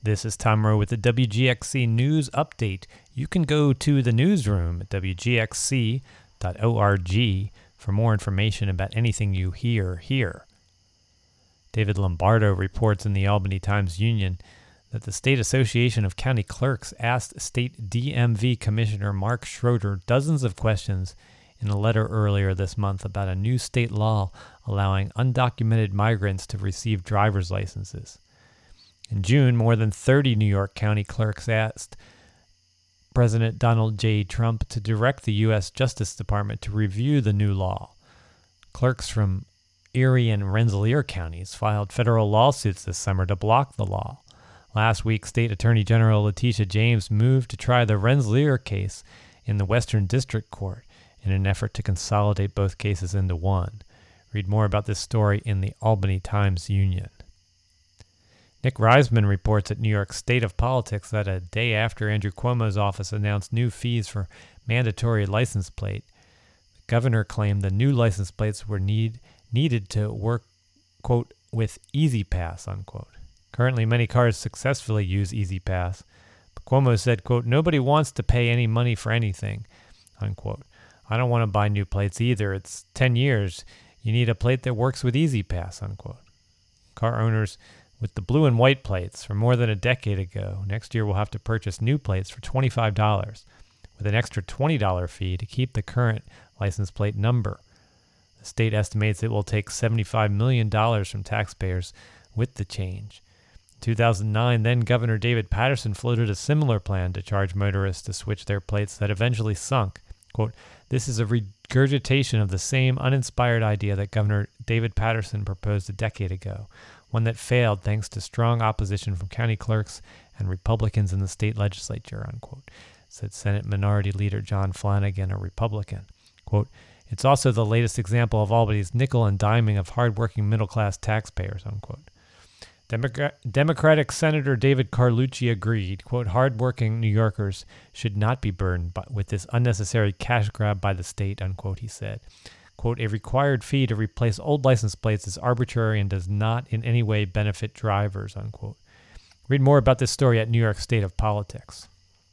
This is Tom Rowe with the WGXC News Update. You can go to the newsroom at wgxc.org for more information about anything you hear here. David Lombardo reports in the Albany Times-Union that the State Association of County Clerks asked State DMV Commissioner Mark Schroeder dozens of questions in a letter earlier this month about a new state law allowing undocumented migrants to receive driver's licenses. In June, more than 30 New York County clerks asked President Donald J. Trump to direct the U.S. Justice Department to review the new law. Clerks from Erie and Rensselaer counties filed federal lawsuits this summer to block the law. Last week, State Attorney General Letitia James moved to try the Rensselaer case in the Western District Court in an effort to consolidate both cases into one. Read more about this story in the Albany Times-Union. Nick Reisman reports at New York State of Politics that a day after Andrew Cuomo's office announced new fees for mandatory license plate, the governor claimed the new license plates were needed to work, quote, with E-ZPass, unquote. Currently, many cars successfully use E-ZPass, but Cuomo said, quote, nobody wants to pay any money for anything, unquote. I don't want to buy new plates either. It's 10 years. You need a plate that works with E-ZPass, unquote. Car owners with the blue and white plates from more than a decade ago, next year will have to purchase new plates for $25 with an extra $20 fee to keep the current license plate number. The state estimates it will take $75 million from taxpayers with the change. In 2009, then Governor David Paterson floated a similar plan to charge motorists to switch their plates that eventually sunk. Quote, this is a regurgitation of the same uninspired idea that Governor David Paterson proposed a decade ago, one that failed thanks to strong opposition from county clerks and Republicans in the state legislature, unquote, said Senate Minority Leader John Flanagan, a Republican. Quote, it's also the latest example of Albany's nickel and diming of hardworking middle-class taxpayers, unquote. Democratic Senator David Carlucci agreed, quote, hardworking New Yorkers should not be burdened with this unnecessary cash grab by the state, unquote, he said. Quote, a required fee to replace old license plates is arbitrary and does not in any way benefit drivers, unquote. Read more about this story at New York State of Politics.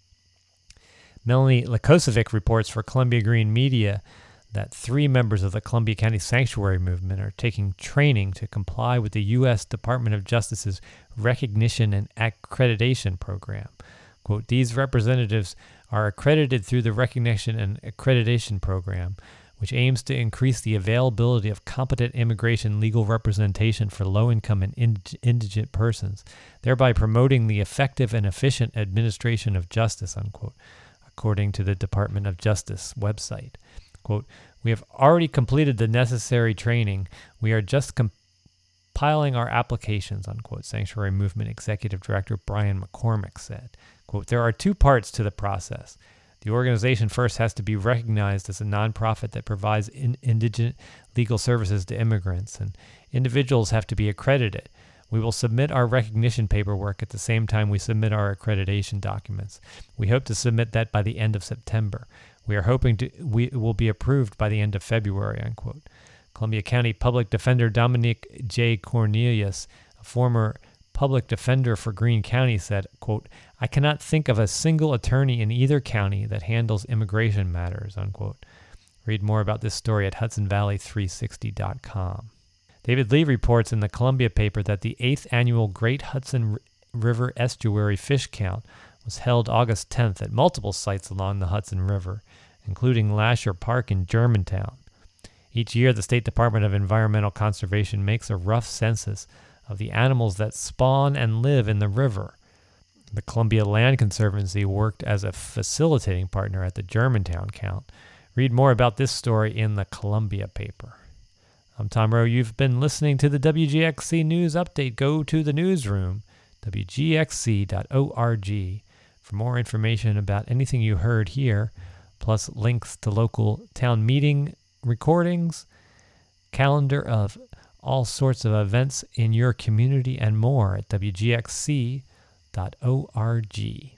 Melanie Likosevic reports for Columbia Green Media that 3 members of the Columbia County Sanctuary Movement are taking training to comply with the U.S. Department of Justice's Recognition and Accreditation Program. Quote, these representatives are accredited through the Recognition and Accreditation Program, which aims to increase the availability of competent immigration legal representation for low-income and indigent persons, thereby promoting the effective and efficient administration of justice, unquote, according to the Department of Justice website. Quote, we have already completed the necessary training. We are just compiling our applications, unquote, Sanctuary Movement Executive Director Brian McCormick said. Quote, there are 2 parts to the process. The organization first has to be recognized as a nonprofit that provides indigent legal services to immigrants, and individuals have to be accredited. We will submit our recognition paperwork at the same time we submit our accreditation documents. We hope to submit that by the end of September. We are hoping it will be approved by the end of February, unquote. Columbia County Public Defender Dominic J. Cornelius, a former public defender for Greene County, said, quote, I cannot think of a single attorney in either county that handles immigration matters, unquote. Read more about this story at HudsonValley360.com. David Lee reports in the Columbia paper that the 8th annual Great Hudson River Estuary Fish Count was held August 10th at multiple sites along the Hudson River, including Lasher Park in Germantown. Each year, the State Department of Environmental Conservation makes a rough census of the animals that spawn and live in the river. The Columbia Land Conservancy worked as a facilitating partner at the Germantown count. Read more about this story in the Columbia paper. I'm Tom Rowe. You've been listening to the WGXC News Update. Go to the newsroom, wgxc.org, for more information about anything you heard here, plus links to local town meeting recordings, calendar of all sorts of events in your community, and more at wgxc.org.